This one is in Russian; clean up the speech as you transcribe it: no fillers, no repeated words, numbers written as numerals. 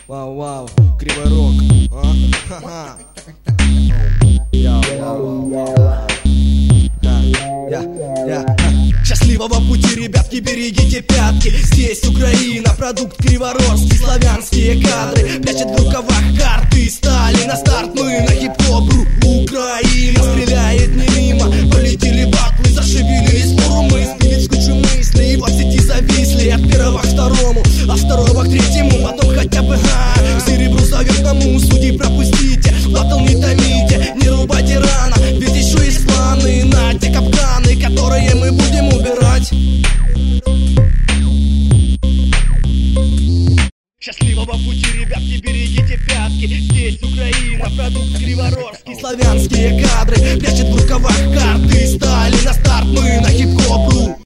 Вау, Кривой Рог. Ха-ха. Счастливого пути, ребятки, берегите пятки. Здесь Украина, продукт криворожский. Славянские кадры прячет в рукавах карты. Стали на старт, мы на хип-хопру. Украина стреляет не мимо. Полетели батлы, зашевелились форумы. Сбили в кучу мыслей, в сети зависли. От первого к второму, от второго к третьему. Потом хотя бы к серебру заветному. Судей пропустите, батл не томите. Не рубайте рано, ведь еще есть планы на те капканы, которые мы будем убирать. Счастливого пути, ребятки, берегите пятки. Здесь Украина, продукт криворожский. Славянские кадры прячет в рукавах карты. Стали на старт, мы на хип-хопру.